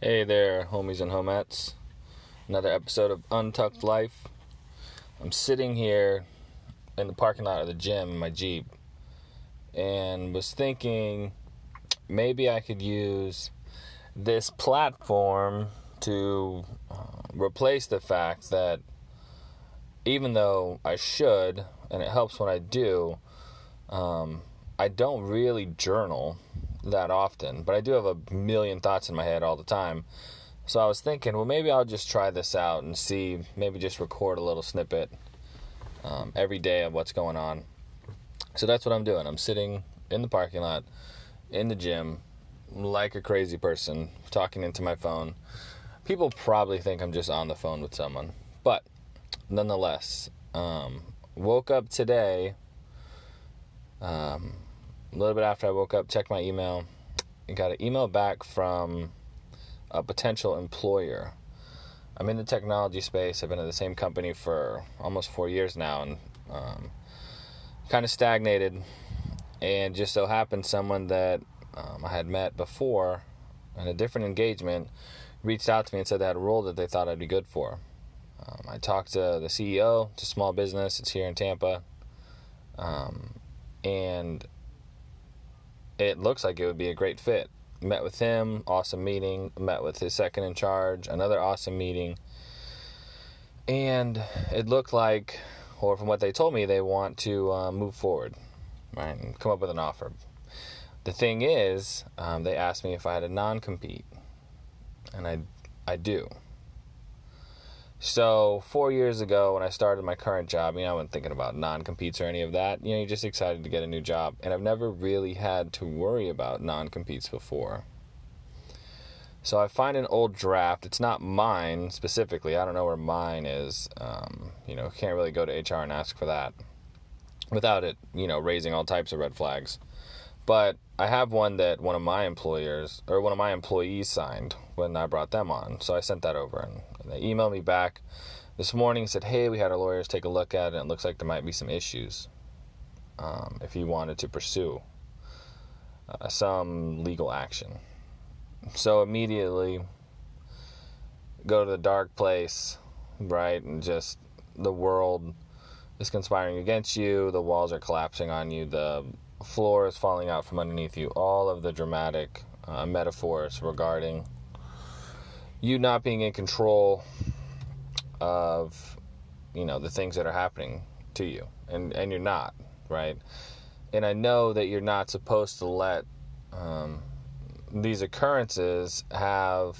Hey there, homies and homettes. Another episode of Untucked Life. I'm sitting here in the parking lot of the gym in my Jeep and was thinking maybe I could use this platform to replace the fact that even though I should, and it helps when I do, I don't really journal that often, but I do have a million thoughts in my head all the time. So I was thinking, well, maybe I'll just try this out and see, maybe just record a little snippet every day of what's going on. So that's what I'm doing. I'm sitting in the parking lot, in the gym, like a crazy person, talking into my phone. People probably think I'm just on the phone with someone, but nonetheless, woke up today, a little bit after I woke up, checked my email, and got an email back from a potential employer. I'm in the technology space. I've been at the same company for almost 4 years now, and kind of stagnated, and just so happened someone that I had met before in a different engagement reached out to me and said they had a role that they thought I'd be good for. I talked to the CEO. It's a small business. It's here in Tampa. And it looks like it would be a great fit. Met with him, awesome meeting. Met with his second in charge, another awesome meeting. And it looked like, or from what they told me, they want to move forward, right, and come up with an offer. The thing is, they asked me if I had a non-compete, and I do. So 4 years ago when I started my current job, I wasn't thinking about non-competes or any of that. You're just excited to get a new job. And I've never really had to worry about non-competes before. So I find an old draft. It's not mine specifically. I don't know where mine is. Can't really go to HR and ask for that without it, raising all types of red flags. But I have one that one of my employees signed when I brought them on. So I sent that over, and they emailed me back this morning and said, hey, we had our lawyers take a look at it, and it looks like there might be some issues if you wanted to pursue some legal action. So immediately go to the dark place, right, and just the world is conspiring against you, the walls are collapsing on you, the floor is falling out from underneath you, all of the dramatic metaphors regarding you not being in control of, the things that are happening to you, and you're not, right? And I know that you're not supposed to let these occurrences have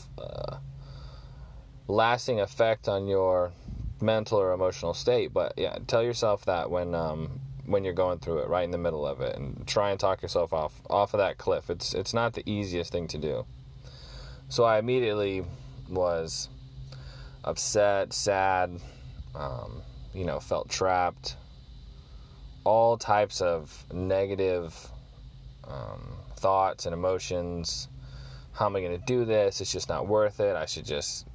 lasting effect on your mental or emotional state, but yeah, tell yourself that when you're going through it, right in the middle of it, and try and talk yourself off of that cliff. It's not the easiest thing to do. So I immediately was upset, sad, felt trapped, all types of negative thoughts and emotions. How am I going to do this? It's just not worth it. I should just,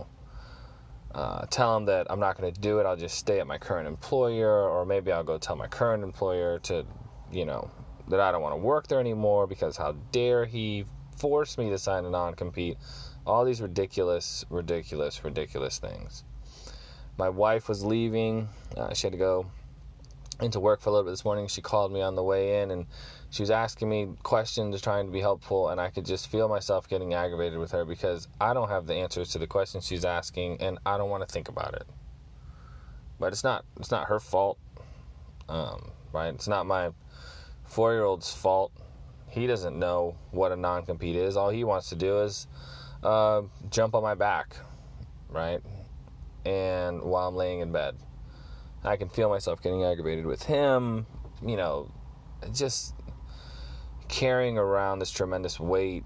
tell them that I'm not going to do it. I'll just stay at my current employer, or maybe I'll go tell my current employer to, that I don't want to work there anymore because how dare he force me to sign a non-compete. All these ridiculous things. My wife was leaving. She had to go into work for a little bit this morning. She called me on the way in, and she was asking me questions, trying to be helpful, and I could just feel myself getting aggravated with her because I don't have the answers to the questions she's asking, and I don't want to think about it. But it's not her fault, right? It's not my 4-year-old's fault. He doesn't know what a non-compete is. All he wants to do is jump on my back, right? And while I'm laying in bed, I can feel myself getting aggravated with him, just carrying around this tremendous weight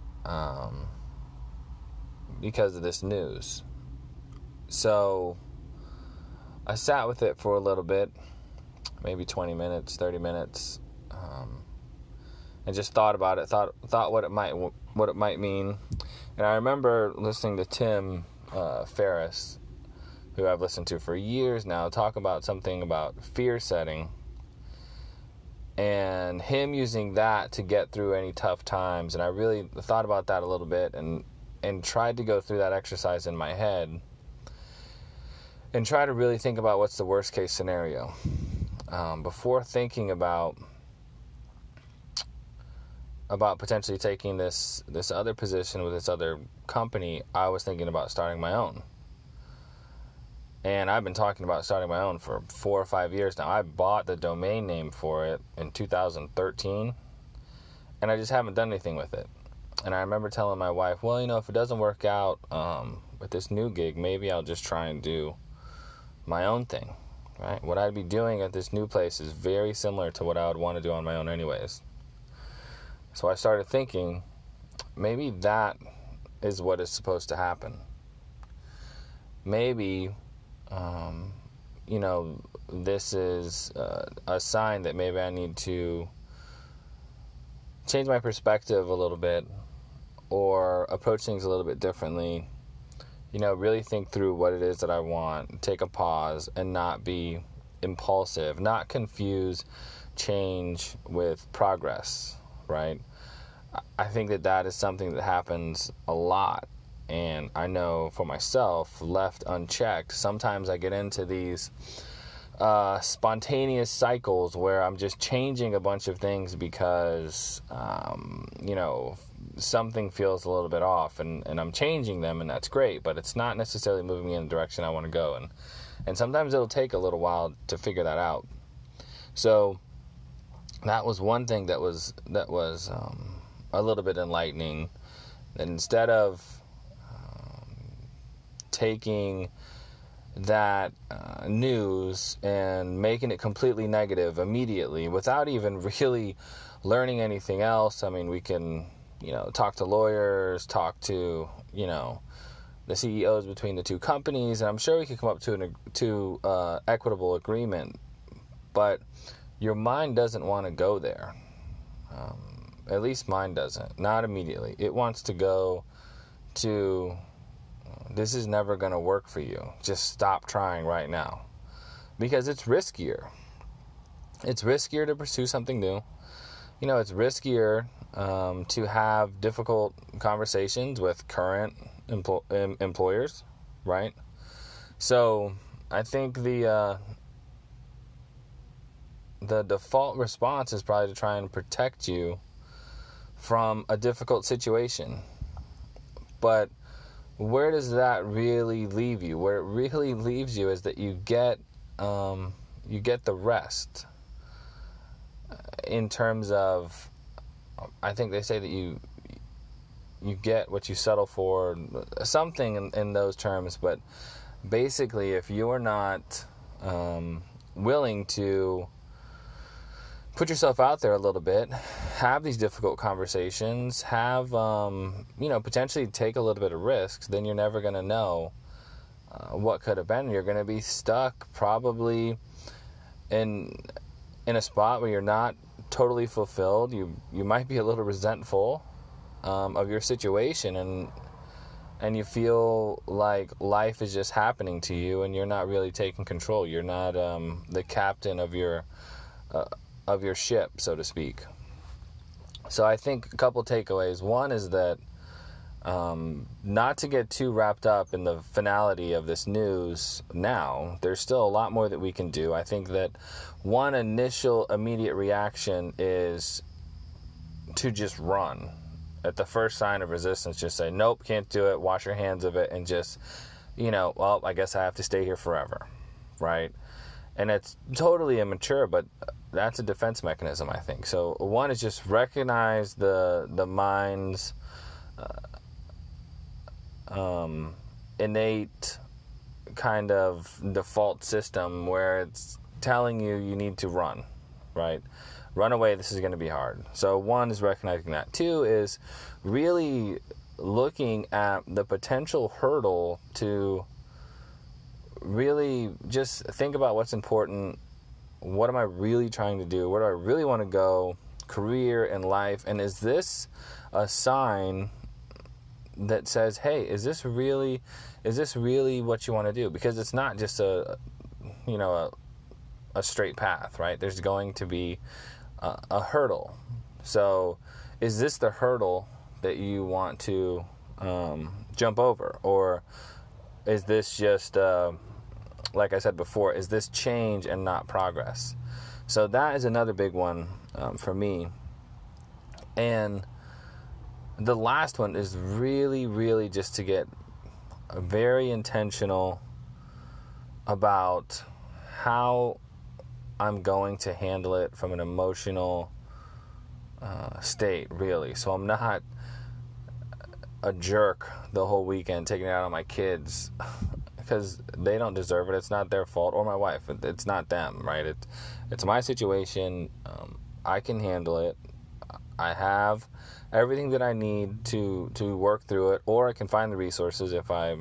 because of this news. So I sat with it for a little bit, maybe 20 minutes, 30 minutes, and just thought about it, thought what it might mean. And I remember listening to Tim Ferriss, who I've listened to for years now, talk about something about fear setting, and him using that to get through any tough times. And I really thought about that a little bit, and and tried to go through that exercise in my head and try to really think about what's the worst case scenario. Before thinking about potentially taking this other position with this other company, I was thinking about starting my own. And I've been talking about starting my own for 4 or 5 years now. I bought the domain name for it in 2013, and I just haven't done anything with it. And I remember telling my wife, well, if it doesn't work out with this new gig, maybe I'll just try and do my own thing, right? What I'd be doing at this new place is very similar to what I would want to do on my own anyways. So I started thinking, maybe that is what is supposed to happen. Maybe, this is a sign that maybe I need to change my perspective a little bit, or approach things a little bit differently. Really think through what it is that I want, take a pause, and not be impulsive, not confuse change with progress, right? I think that is something that happens a lot, and I know for myself, left unchecked, sometimes I get into these spontaneous cycles where I'm just changing a bunch of things because, something feels a little bit off, and I'm changing them, and that's great, but it's not necessarily moving me in the direction I want to go, and sometimes it'll take a little while to figure that out. So that was one thing that was a little bit enlightening, that instead of taking that news and making it completely negative immediately without even really learning anything else. I mean, we can talk to lawyers, talk to the CEOs between the two companies, and I'm sure we could come up to equitable agreement, but your mind doesn't want to go there. At least mine doesn't, not immediately. It wants to go to, this is never going to work for you. Just stop trying right now. Because it's riskier. It's riskier to pursue something new. It's riskier to have difficult conversations with current employers, right? So I think the default response is probably to try and protect you from a difficult situation. But where does that really leave you? Where it really leaves you is that you get the rest. In terms of, I think they say that you get what you settle for, something in those terms. But basically, if you're not willing to put yourself out there a little bit, have these difficult conversations, have, potentially take a little bit of risks, then you're never going to know what could have been. You're going to be stuck probably in a spot where you're not totally fulfilled. You might be a little resentful of your situation, and you feel like life is just happening to you, and you're not really taking control. You're not the captain of your ship, so to speak. So I think a couple takeaways. One is that not to get too wrapped up in the finality of this news now. There's still a lot more that we can do. I think that one initial immediate reaction is to just run. At the first sign of resistance, just say, nope, can't do it, wash your hands of it, and just, well, I guess I have to stay here forever, right? And it's totally immature, but that's a defense mechanism, I think. So one is just recognize the mind's innate kind of default system where it's telling you need to run, right? Run away, this is going to be hard. So one is recognizing that. Two is really looking at the potential hurdle to really just think about what's important. What am I really trying to do? Where do I really want to go? Career and life. And is this a sign that says, hey, is this really what you want to do? Because it's not just a straight path, right? There's going to be a hurdle. So is this the hurdle that you want to jump over? Or is this just, like I said before, is this change and not progress? So that is another big one for me. And the last one is really, really just to get very intentional about how I'm going to handle it from an emotional state, really. So I'm not a jerk the whole weekend taking it out on my kids because they don't deserve it. It's not their fault, or my wife. It's not them, right? It's my situation. I can handle it. I have everything that I need to work through it, or I can find the resources if I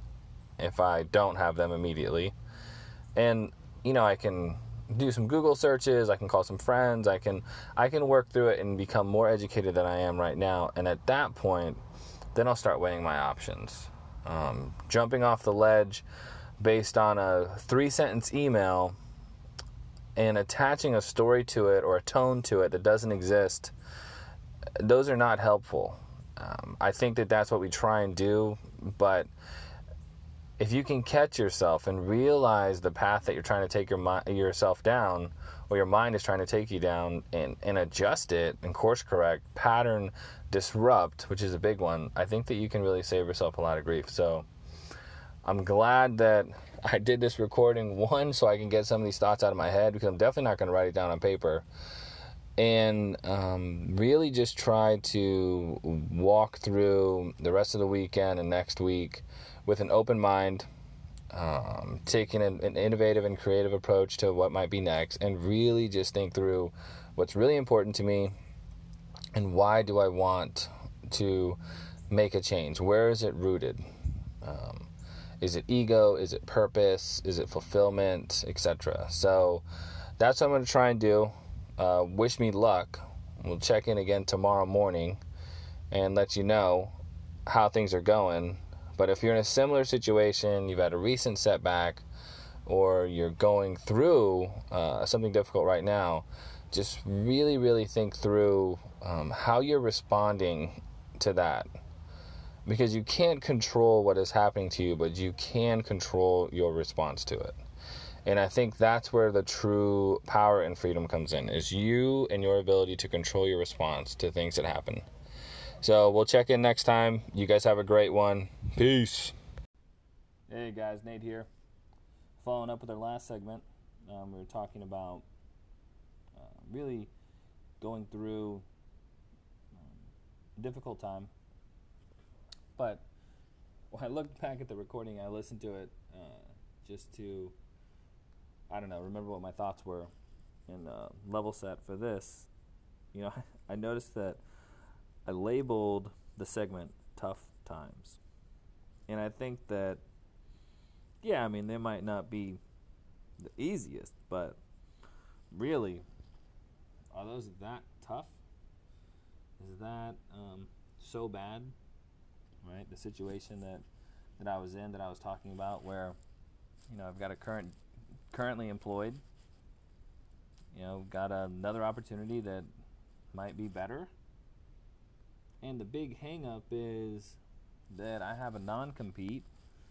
don't have them immediately. And I can do some Google searches, I can call some friends, I can work through it and become more educated than I am right now. And at that point, then I'll start weighing my options. Jumping off the ledge based on a 3-sentence email and attaching a story to it or a tone to it that doesn't exist, those are not helpful. I think that that's what we try and do, but if you can catch yourself and realize the path that you're trying to take yourself down, or your mind is trying to take you down, and adjust it and course correct, pattern disrupt, which is a big one, I think that you can really save yourself a lot of grief. So I'm glad that I did this recording, one, so I can get some of these thoughts out of my head, because I'm definitely not going to write it down on paper. And really just try to walk through the rest of the weekend and next week with an open mind, taking an innovative and creative approach to what might be next, and really just think through what's really important to me and why do I want to make a change. Where is it rooted? Is it ego? Is it purpose? Is it fulfillment, etc.? So that's what I'm going to try and do. Wish me luck. We'll check in again tomorrow morning and let you know how things are going. But if you're in a similar situation, you've had a recent setback, or you're going through something difficult right now, just really, really think through how you're responding to that. Because you can't control what is happening to you, but you can control your response to it. And I think that's where the true power and freedom comes in, is you and your ability to control your response to things that happen. So we'll check in next time. You guys have a great one. Peace. Hey guys, Nate here. Following up with our last segment, we were talking about really going through a difficult time. But when I looked back at the recording, I listened to it just to, remember what my thoughts were and level set for this. I noticed that I labeled the segment Tough Times. And I think that, they might not be the easiest, but really, are those that tough? Is that so bad? Right? The situation that I was in, that I was talking about, where, I've got a currently employed, got another opportunity that might be better. And the big hang up is that I have a non-compete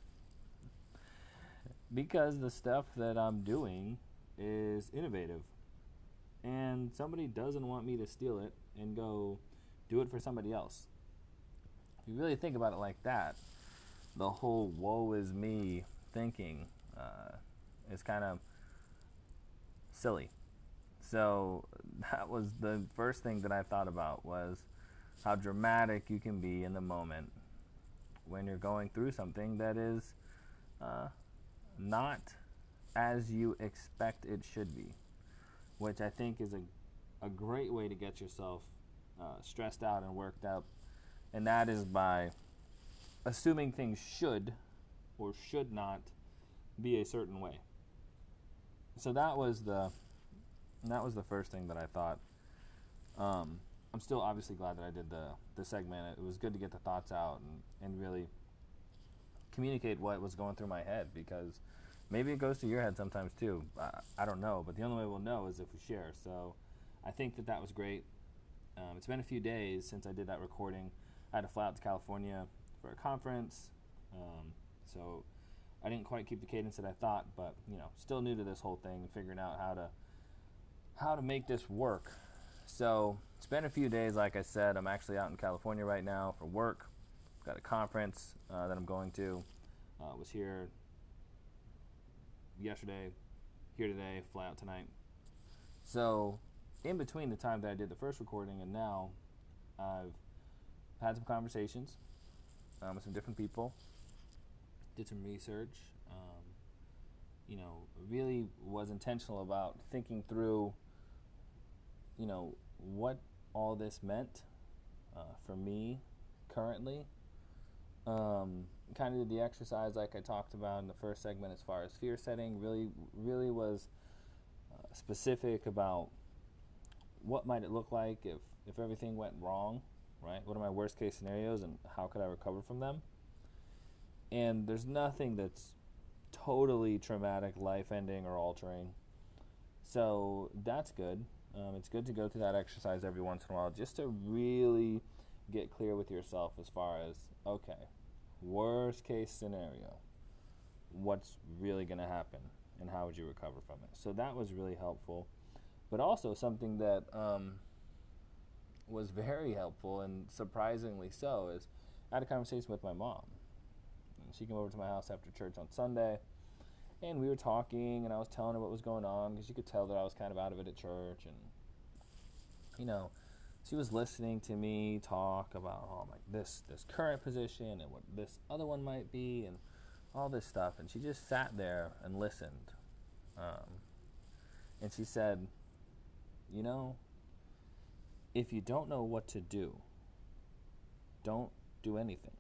because the stuff that I'm doing is innovative. And somebody doesn't want me to steal it and go do it for somebody else. If you really think about it like that, the whole woe is me thinking is kind of silly. So that was the first thing that I thought about, was how dramatic you can be in the moment when you're going through something that is not as you expect it should be, which I think is a great way to get yourself stressed out and worked up, and that is by assuming things should or should not be a certain way. So that was the first thing that I thought. I'm still obviously glad that I did the segment. It was good to get the thoughts out and really communicate what was going through my head, because maybe it goes through your head sometimes too. I don't know, but the only way we'll know is if we share. So I think that was great. It's been a few days since I did that recording. I had to fly out to California for a conference. So I didn't quite keep the cadence that I thought, but still new to this whole thing and figuring out how to make this work. So it's been a few days. Like I said, I'm actually out in California right now for work. Got a conference that I'm going to. Was here yesterday, here today, fly out tonight. So in between the time that I did the first recording and now, I've had some conversations with some different people, did some research, really was intentional about thinking through, what all this meant for me currently. Kind of did the exercise like I talked about in the first segment as far as fear setting. Really was specific about what might it look like if everything went wrong, right? What are my worst case scenarios and how could I recover from them? And there's nothing that's totally traumatic, life-ending, or altering. So that's good. It's good to go through that exercise every once in a while just to really get clear with yourself as far as, okay, worst case scenario, what's really going to happen and how would you recover from it? So that was really helpful. But also something that was very helpful and surprisingly so is I had a conversation with my mom. She came over to my house after church on Sunday, and we were talking, and I was telling her what was going on because you could tell that I was kind of out of it at church, and she was listening to me talk about this current position and what this other one might be, and all this stuff, and she just sat there and listened, and she said, if you don't know what to do, don't do anything.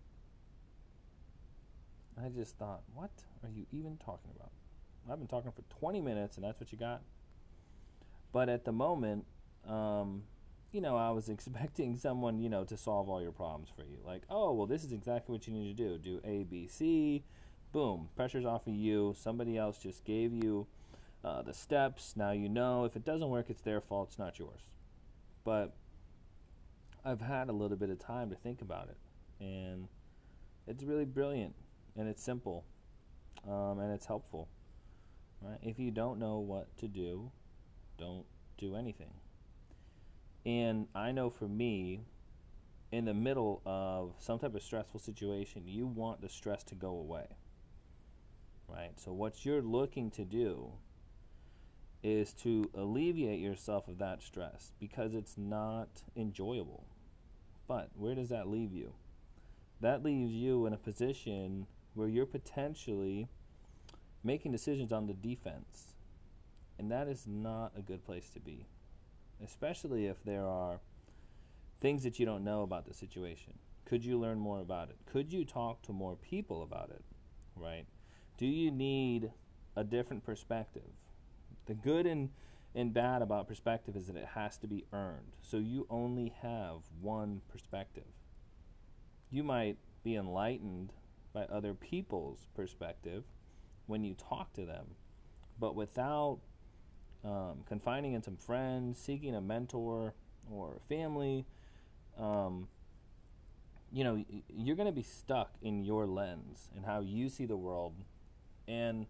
I just thought, what are you even talking about? I've been talking for 20 minutes and that's what you got? But at the moment, I was expecting someone, to solve all your problems for you. Like, oh, well, this is exactly what you need to do. Do A, B, C. Boom. Pressure's off of you. Somebody else just gave you the steps. Now you know if it doesn't work, it's their fault. It's not yours. But I've had a little bit of time to think about it. And it's really brilliant. And it's simple, and it's helpful, right? If you don't know what to do, don't do anything. And I know for me, in the middle of some type of stressful situation, you want the stress to go away, right? So what you're looking to do is to alleviate yourself of that stress because it's not enjoyable. But where does that leave you? That leaves you in a position where you're potentially making decisions on the defense. And that is not a good place to be, especially if there are things that you don't know about the situation. Could you learn more about it? Could you talk to more people about it, right? Do you need a different perspective? The good and bad about perspective is that it has to be earned. So you only have one perspective. You might be enlightened by other people's perspective when you talk to them, but without confining in some friends, seeking a mentor or a family, you're going to be stuck in your lens and how you see the world, and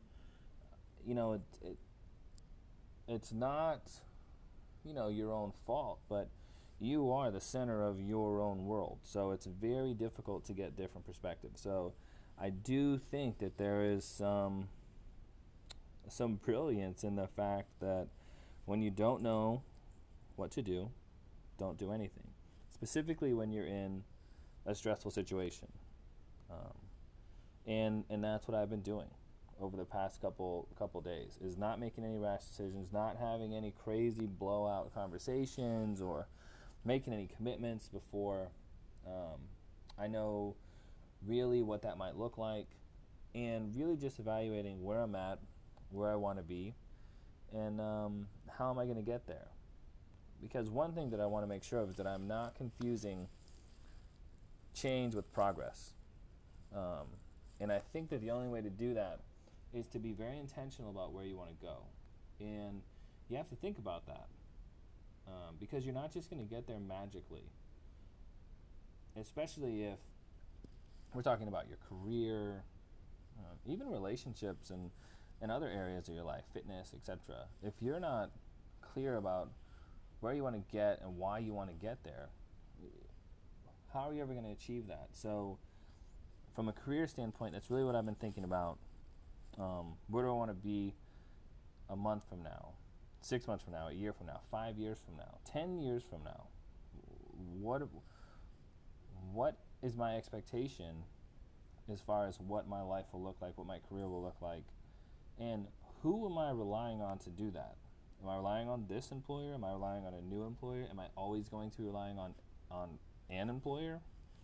it's not your own fault, but you are the center of your own world, so it's very difficult to get different perspectives. So I do think that there is some brilliance in the fact that when you don't know what to do, don't do anything. Specifically when you're in a stressful situation, and that's what I've been doing over the past couple days. Is not making any rash decisions, not having any crazy blowout conversations, or making any commitments before I know really what that might look like, and really just evaluating where I'm at, where I want to be, and how am I going to get there. Because one thing that I want to make sure of is that I'm not confusing change with progress. And I think that the only way to do that is to be very intentional about where you want to go. And you have to think about that. Because you're not just going to get there magically. Especially if we're talking about your career, even relationships and other areas of your life, fitness, etc. If you're not clear about where you want to get and why you want to get there, how are you ever going to achieve that? So from a career standpoint, that's really what I've been thinking about. Where do I want to be a month from now, 6 months from now, a year from now, 5 years from now, 10 years from now? What is my expectation as far as what my life will look like, what my career will look like, and who am I relying on to do that? Am I relying on this employer? Am I relying on a new employer? Am I always going to be relying on an employer?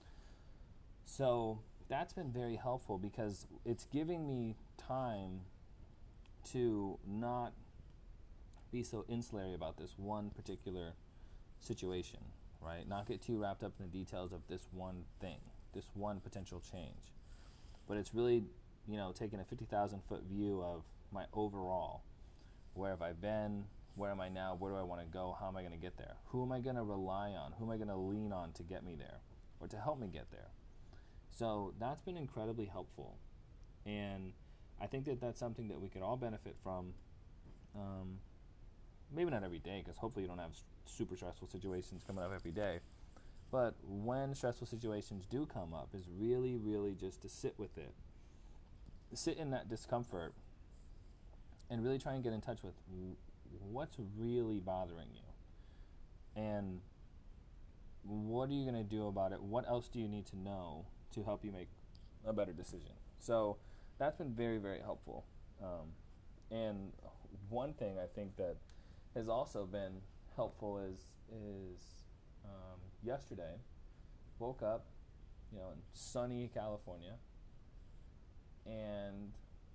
So that's been very helpful because it's giving me time to not be so insular about this one particular situation, right? Not get too wrapped up in the details of this one thing, this one potential change. But it's really, taking a 50,000 foot view of my overall. Where have I been? Where am I now? Where do I want to go? How am I going to get there? Who am I going to rely on? Who am I going to lean on to get me there or to help me get there? So that's been incredibly helpful. And I think that that's something that we could all benefit from. Maybe not every day, because hopefully you don't have super stressful situations coming up every day. But when stressful situations do come up, is really, really just to sit with it. Sit in that discomfort and really try and get in touch with what's really bothering you. And what are you going to do about it? What else do you need to know to help you make a better decision? So that's been very, very helpful. And one thing I think that has also been helpful is yesterday, woke up, in sunny California, and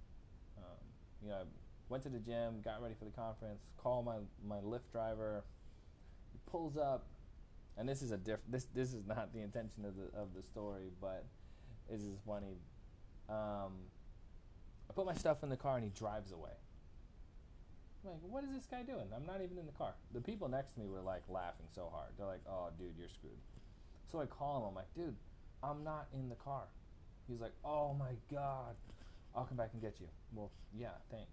I went to the gym, got ready for the conference, called my Lyft driver. He pulls up, and this is this is not the intention of the story, but this is funny. I put my stuff in the car, and he drives away. I'm like, what is this guy doing? I'm not even in the car. The people next to me were like laughing so hard. They're like, oh, dude, you're screwed. So I call him. I'm like, dude, I'm not in the car. He's like, oh my God, I'll come back and get you. Well, yeah, thanks.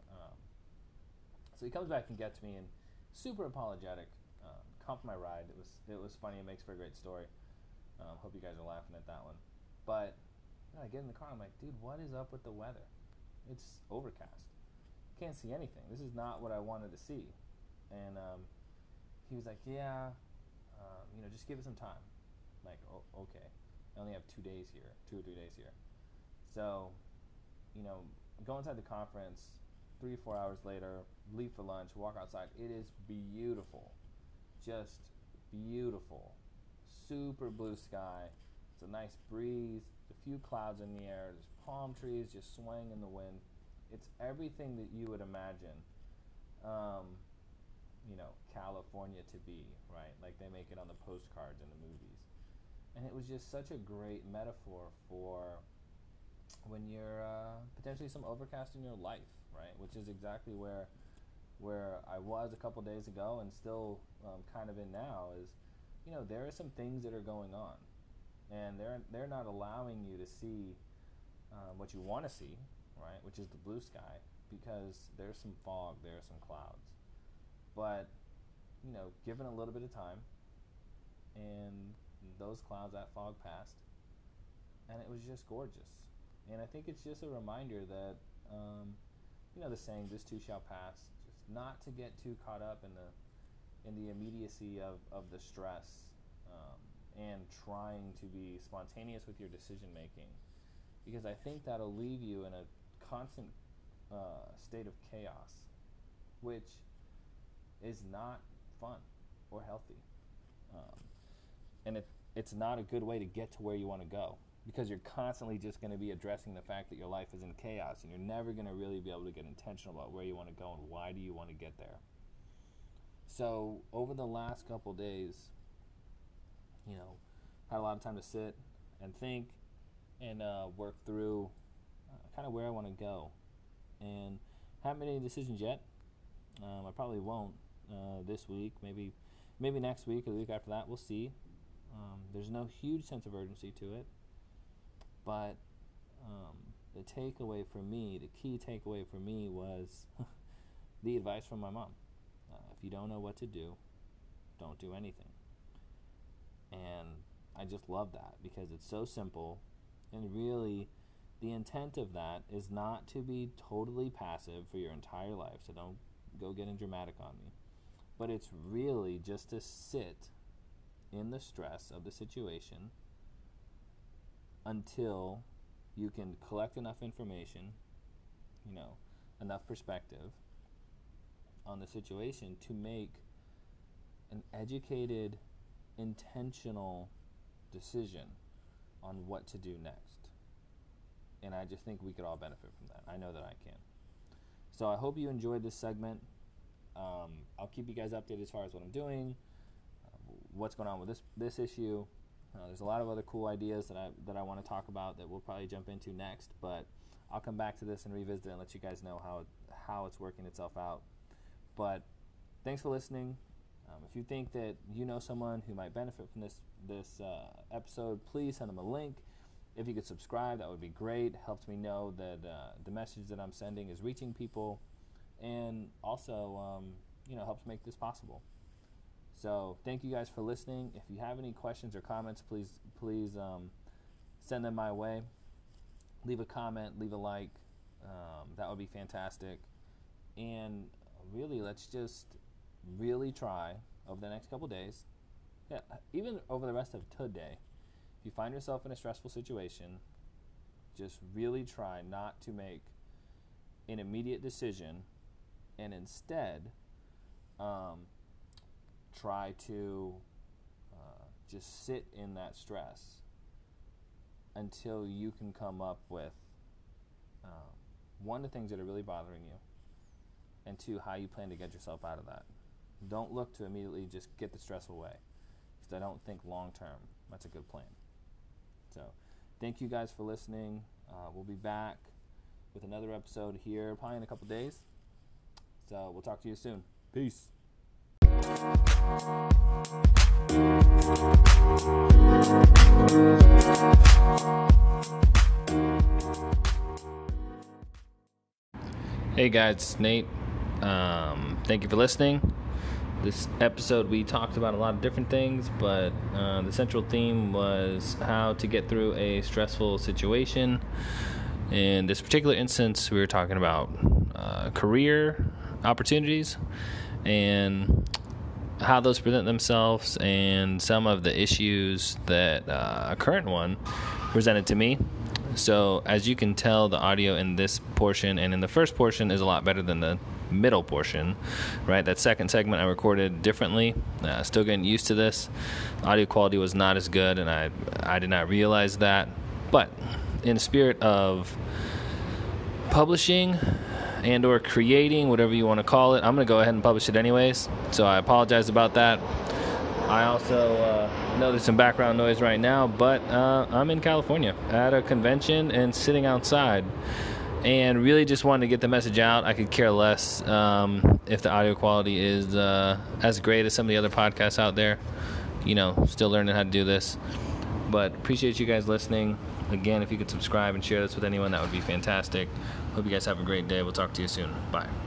So he comes back and gets me, and super apologetic. Comped my ride. It was funny. It makes for a great story. Hope you guys are laughing at that one. But I get in the car. I'm like, dude, what is up with the weather? It's overcast. Can't see anything. This is not what I wanted to see. And he was like, yeah, just give it some time. I'm like, oh, okay. I only have 2 days here, 2 or 3 days here. So, go inside the conference, 3 or 4 hours later, leave for lunch, walk outside. It is beautiful. Just beautiful. Super blue sky. It's a nice breeze. A few clouds in the air. There's palm trees just swaying in the wind. It's everything that you would imagine, California to be, right? Like they make it on the postcards in the movies. And it was just such a great metaphor for when you're potentially some overcast in your life, right? Which is exactly where I was a couple days ago and still kind of in now is, there are some things that are going on. And they're not allowing you to see what you want to see, right, which is the blue sky, because there's some fog, there's some clouds. But, given a little bit of time, and those clouds, that fog passed, and it was just gorgeous. And I think it's just a reminder that, the saying, this too shall pass, just not to get too caught up in the immediacy of the stress, and trying to be spontaneous with your decision making, because I think that'll leave you in a constant state of chaos, which is not fun or healthy, and it's not a good way to get to where you want to go, because you're constantly just going to be addressing the fact that your life is in chaos, and you're never going to really be able to get intentional about where you want to go and why do you want to get there. So over the last couple days, had a lot of time to sit and think and work through kind of where I want to go. And haven't made any decisions yet. I probably won't this week. Maybe next week or the week after that. We'll see. There's no huge sense of urgency to it. But the takeaway for me, the key takeaway for me was the advice from my mom. If you don't know what to do, don't do anything. And I just love that because it's so simple, and really the intent of that is not to be totally passive for your entire life, so don't go getting dramatic on me, but it's really just to sit in the stress of the situation until you can collect enough information, enough perspective on the situation to make an educated, intentional decision on what to do next. And I just think we could all benefit from that. I know that I can. So I hope you enjoyed this segment. I'll keep you guys updated as far as what I'm doing, what's going on with this issue. There's a lot of other cool ideas that I want to talk about that we'll probably jump into next, but I'll come back to this and revisit it and let you guys know how it's working itself out. But thanks for listening. If you think that you know someone who might benefit from this episode, please send them a link. If you could subscribe, that would be great. It helps me know that the message that I'm sending is reaching people, and also helps make this possible. So thank you guys for listening. If you have any questions or comments, please send them my way. Leave a comment, leave a like. That would be fantastic. And really, let's just really try over the next couple days, even over the rest of today. If you find yourself in a stressful situation, just really try not to make an immediate decision, and instead try to just sit in that stress until you can come up with one, the things that are really bothering you, and two, how you plan to get yourself out of that. Don't look to immediately just get the stress away, because I don't think long term that's a good plan. So thank you guys for listening. We'll be back with another episode here probably in a couple days. So we'll talk to you soon. Peace. Hey guys, it's Nate. Thank you for listening. This episode we talked about a lot of different things, but the central theme was how to get through a stressful situation. In this particular instance, we were talking about career opportunities and how those present themselves, and some of the issues that a current one presented to me. So as you can tell, the audio in this portion and in the first portion is a lot better than the middle portion, right? That second segment I recorded differently. Still getting used to this. Audio quality was not as good, and I did not realize that. But in the spirit of publishing and or creating, whatever you want to call it, I'm going to go ahead and publish it anyways. So I apologize about that. I also know there's some background noise right now, but I'm in California at a convention and sitting outside, and really just wanted to get the message out. I could care less if the audio quality is as great as some of the other podcasts out there. Still learning how to do this. But appreciate you guys listening. Again, if you could subscribe and share this with anyone, that would be fantastic. Hope you guys have a great day. We'll talk to you soon. Bye.